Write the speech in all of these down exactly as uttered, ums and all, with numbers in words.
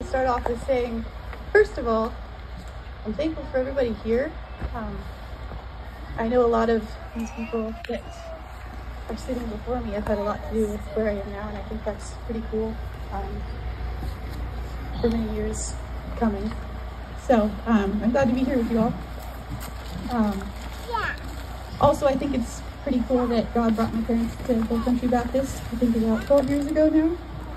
start off with saying, first of all, I'm thankful for everybody here. Um, I know a lot of these people that are sitting before me have had a lot to do with where I am now, and I think that's pretty cool. Um, for many years coming. So um, I'm glad to be here with you all. Um, yeah. Also, I think it's pretty cool that God brought my parents to Hill Country Baptist, I think about twelve years ago now.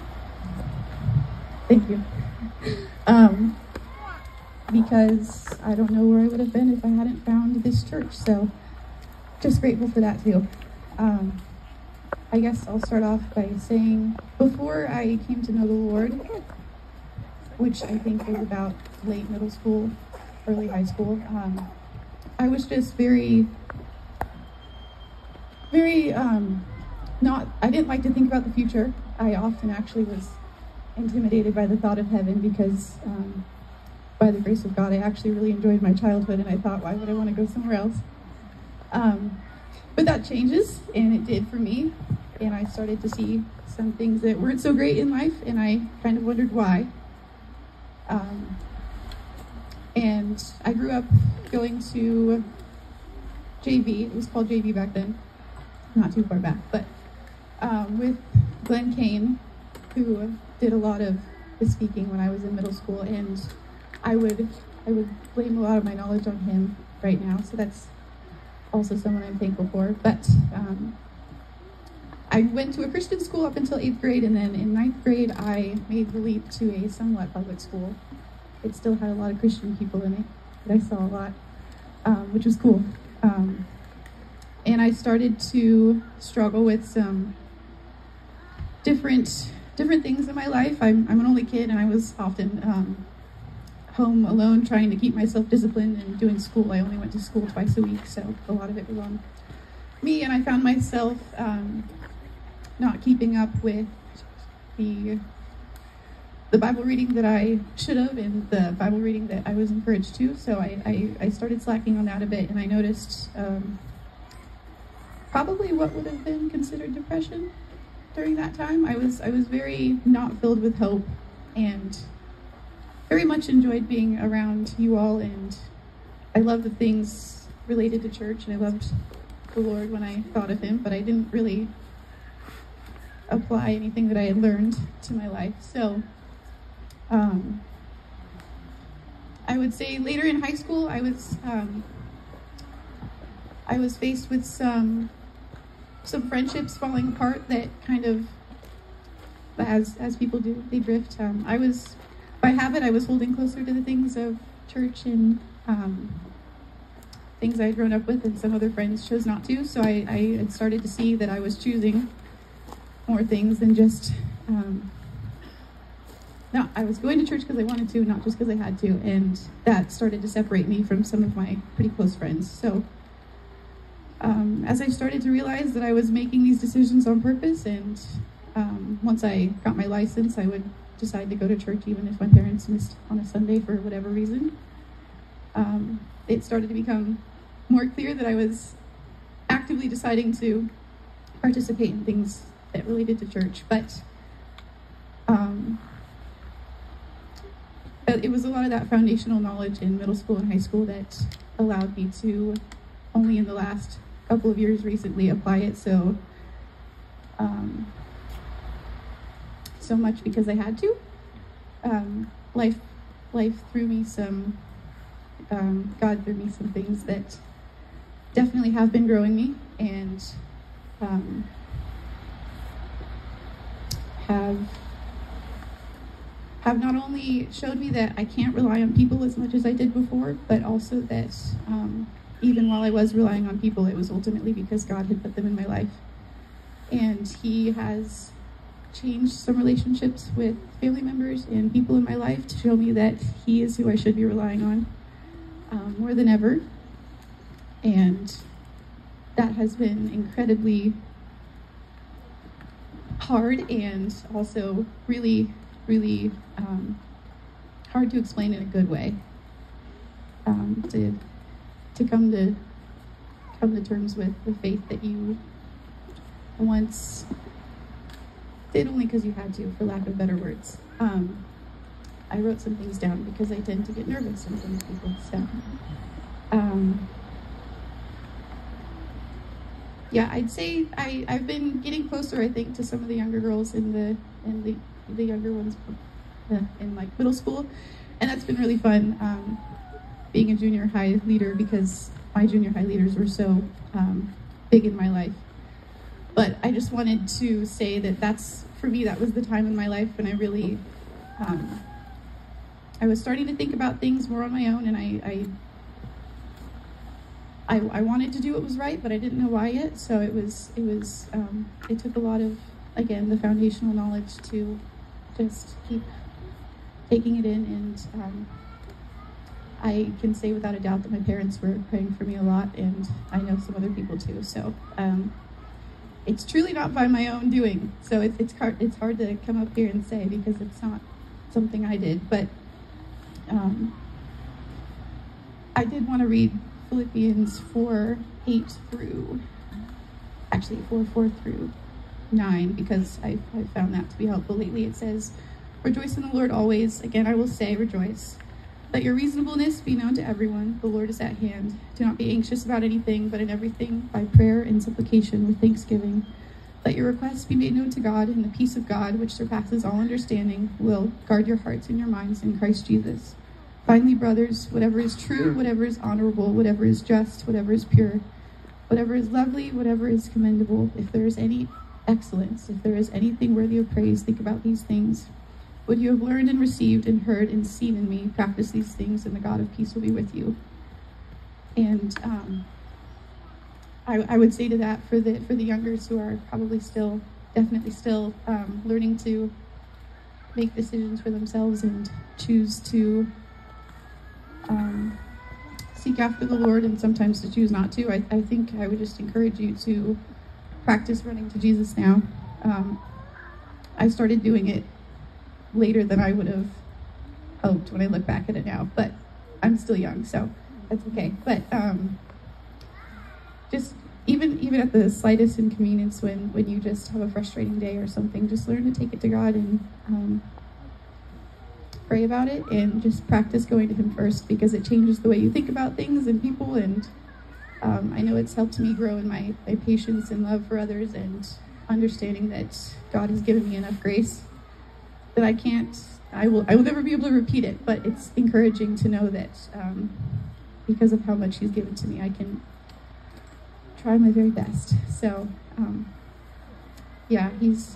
Thank you. Um, because I don't know where I would have been if I hadn't found this church. So just grateful for that too. Um, I guess I'll start off by saying, before I came to know the Lord, which I think was about late middle school, early high school, um, I was just very, very, um, not, I didn't like to think about the future. I often actually was intimidated by the thought of heaven because, um, by the grace of God, I actually really enjoyed my childhood, and I thought, why would I want to go somewhere else? Um, but that changes, and it did for me, and I started to see some things that weren't so great in life, and I kind of wondered why. Um, and I grew up going to J V. It was called J V back then, not too far back, but um, with Glenn Kane, who did a lot of the speaking when I was in middle school, and I would I would blame a lot of my knowledge on him right now. So that's also someone I'm thankful for. But um, I went to a Christian school up until eighth grade, and then in ninth grade, I made the leap to a somewhat public school. It still had a lot of Christian people in it, but I saw a lot, um, which was cool. Um, and I started to struggle with some different different things in my life. I'm, I'm an only kid, and I was often um, home alone trying to keep myself disciplined and doing school. I only went to school twice a week, so a lot of it was on me, and I found myself um, not keeping up with the the Bible reading that I should have, and the Bible reading that I was encouraged to. So I, I, I started slacking on that a bit, and I noticed um, probably what would have been considered depression during that time. I was I was very not filled with hope, and very much enjoyed being around you all, and I loved the things related to church, and I loved the Lord when I thought of him, but I didn't really apply anything that I had learned to my life. So um, I would say later in high school, I was um, I was faced with some some friendships falling apart that kind of, as as people do, they drift. Um, I was, by habit, I was holding closer to the things of church and um, things I had grown up with, and some other friends chose not to. So I, I had started to see that I was choosing more things than just, um, no, I was going to church because I wanted to, not just because I had to, and that started to separate me from some of my pretty close friends. So um, as I started to realize that I was making these decisions on purpose, and um, once I got my license, I would decide to go to church even if my parents missed on a Sunday for whatever reason. Um, it started to become more clear that I was actively deciding to participate in things that related to church, but um, but it was a lot of that foundational knowledge in middle school and high school that allowed me to only in the last couple of years recently apply it so um, so much because I had to. Um, life life threw me some um, God threw me some things that definitely have been growing me, and um, have have not only showed me that I can't rely on people as much as I did before, but also that um, even while I was relying on people, it was ultimately because God had put them in my life. And he has changed some relationships with family members and people in my life to show me that he is who I should be relying on um, more than ever. And that has been incredibly hard, and also really, really um, hard to explain in a good way. Um, to to come to come to terms with the faith that you once did only because you had to, for lack of better words. Um, I wrote some things down because I tend to get nervous in front of people. So, um, yeah, I'd say I, I've been getting closer, I think, to some of the younger girls in the in the the younger ones uh, in like middle school, and that's been really fun. Um, being a junior high leader, because my junior high leaders were so um, big in my life. But I just wanted to say that that's, for me, that was the time in my life when I really, um, I was starting to think about things more on my own, and I, I, I, I wanted to do what was right, but I didn't know why yet. So it was, it was, um, it took a lot of, again, the foundational knowledge to just keep taking it in. And um, I can say without a doubt that my parents were praying for me a lot, and I know some other people too. So um, it's truly not by my own doing. So it, it's hard. It's hard to come up here and say because it's not something I did. But um, I did want to read Philippians four eight through, actually four four through nine, because I I found that to be helpful lately. It says, "Rejoice in the Lord always. Again, I will say, rejoice. Let your reasonableness be known to everyone. The Lord is at hand. Do not be anxious about anything, but in everything, by prayer and supplication with thanksgiving, let your requests be made known to God, and the peace of God, which surpasses all understanding, will guard your hearts and your minds in Christ Jesus. Finally, brothers, whatever is true, whatever is honorable, whatever is just, whatever is pure, whatever is lovely, whatever is commendable, if there is any excellence, if there is anything worthy of praise, think about these things. What you have learned and received and heard and seen in me, practice these things, and the God of peace will be with you." And um, I, I would say to that for the for the youngers who are probably still, definitely still um, learning to make decisions for themselves and choose to um, seek after the Lord, and sometimes to choose not to, I, I think I would just encourage you to practice running to Jesus now. Um, I started doing it later than I would have hoped when I look back at it now, but I'm still young, so that's okay. But um, just even even at the slightest inconvenience, when when you just have a frustrating day or something, just learn to take it to God and um, pray about it, and just practice going to Him first, because it changes the way you think about things and people. And um, I know it's helped me grow in my, my patience and love for others, and understanding that God has given me enough grace that I can't, I will I will never be able to repeat it, but it's encouraging to know that um, because of how much He's given to me, I can try my very best. So, um, yeah, He's,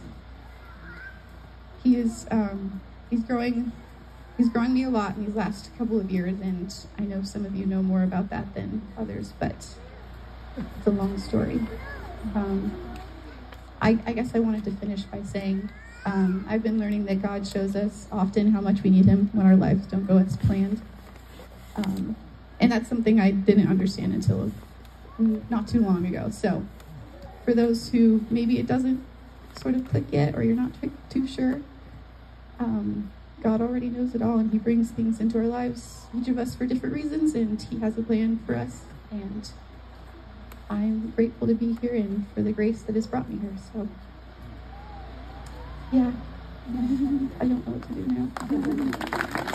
he is, um, He's growing, He's growing me a lot in these last couple of years, and I know some of you know more about that than others, but it's a long story. Um, I, I guess I wanted to finish by saying, Um, I've been learning that God shows us often how much we need Him when our lives don't go as planned. Um, and that's something I didn't understand until not too long ago. So for those who maybe it doesn't sort of click yet, or you're not t- too sure, um, God already knows it all, and He brings things into our lives, each of us for different reasons, and He has a plan for us. And I'm grateful to be here and for the grace that has brought me here. So yeah, I don't know what to do now.